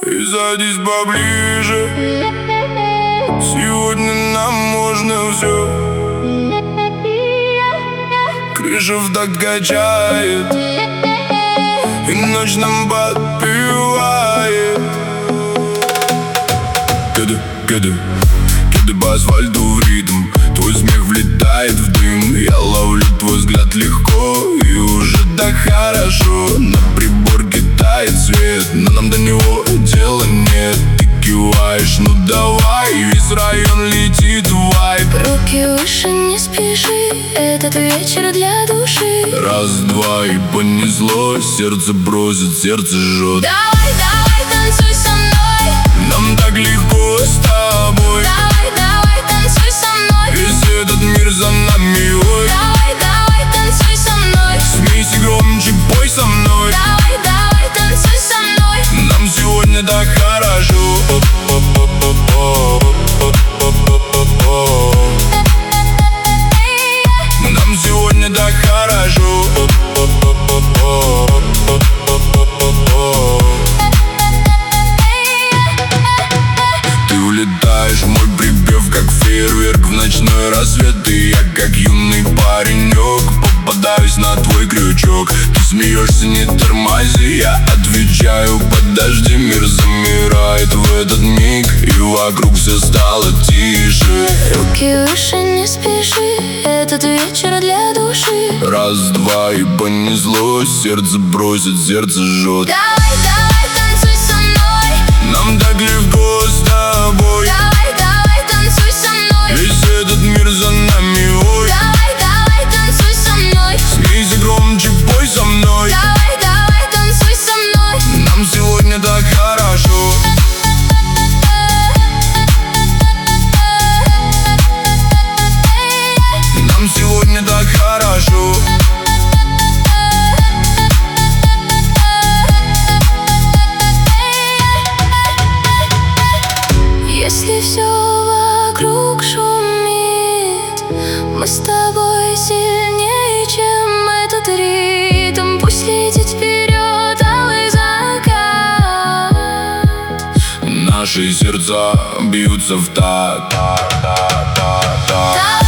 и садись поближе. Сегодня нам можно все. Крыша в такт качает, и ночь нам подпевает. Кеды по асфальту в ритм, твой смех влетает в дым. Я ловлю твой взгляд легко, и уже так хорошо. На приборке тает свет, но нам до него дела нет. Ты киваешь, ну давай, весь район летит в вайб. Руки выше, не спеши, этот вечер для души. Раз, два и понеслось, сердце бросит, сердце жжет. Давай, давай, танцуй со мной. Нам так легко с тобой. Давай, давай, танцуй со мной. Весь этот мир за нами, ой. Давай, давай, танцуй со мной. Смейся громче, пой со мной. Давай, давай, танцуй со мной. Нам сегодня так хорошо. Нам сегодня так хорошо. Ты улетаешь в мой припев, как фейерверк в ночной рассвет. И я, как юный паренек, попадаюсь на твой крючок. Ты смеешься, не тормози, я отвечаю: подожди. Мир замирает в этот миг, и вокруг все стало тише. Руки выше, не спеши, этот вечер для души. Раз, два и понеслось, сердце бросит, сердце жжет. Давай, давай, танцуй со мной. Нам так легко с тобой. Давай, давай, танцуй со мной. Весь этот мир за нами, ой. Давай, давай, танцуй со мной. Смейся громче, пой со мной. Давай, давай, танцуй со мной. Нам сегодня так хорошо. Нам сегодня так хорошо. Если все вокруг шумит, мы с тобой сильнее, чем этот ритм. Пусть летит вперед алый закат. Наши сердца бьются в такт.